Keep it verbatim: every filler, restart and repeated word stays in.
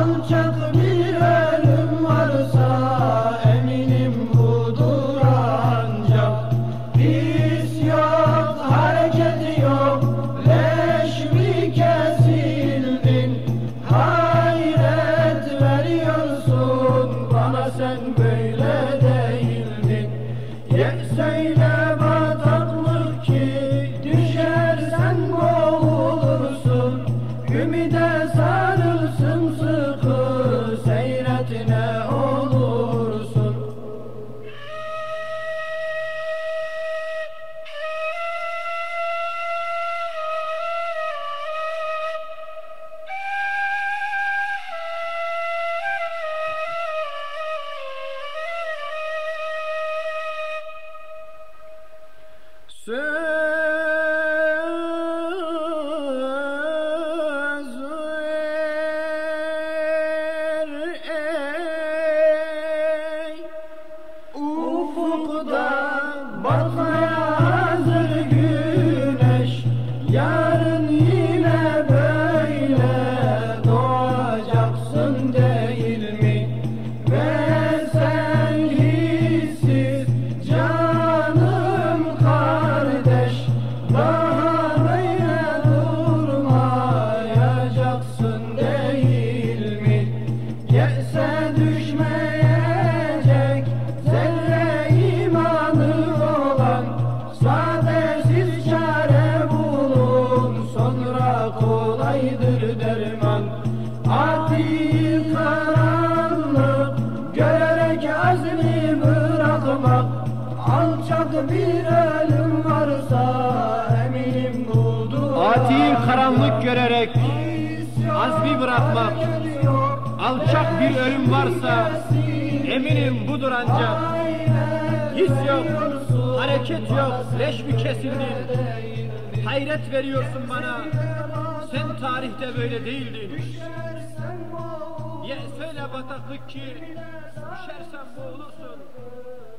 alçak bir ölüm varsa eminim budur ancak. His yok, hareket yok, leş mi kesildin? Hayret veriyorsun bana, sen böyle değildin. Ye söyle bataklık ki düşersen boğulursun. Ümide sarıl sımsıkı, seyret ne olursun. Söz ver ey ufukta batmaya hazır güneş, yarın yine böyle doğacaksın değil mi? Ve sen hissiz canım kardeş, daha böyle durmayacaksın değil mi? Yese düşmeyecek zerre imanı olan, sadesiz çare bulun, sonra kolaydır derman. Ati karanlık görerek azmi bırakmak, alçak bir ölüm varsa eminim budur. Ati karanlık görerek azmi bırakmak, alçak bir ölüm varsa eminim budur ancak. His yok, hareket yok, leş mi kesildin? Hayret veriyorsun bana, sen tarihte böyle değildin. Ye söyle bataklık ki düşersen boğulursun.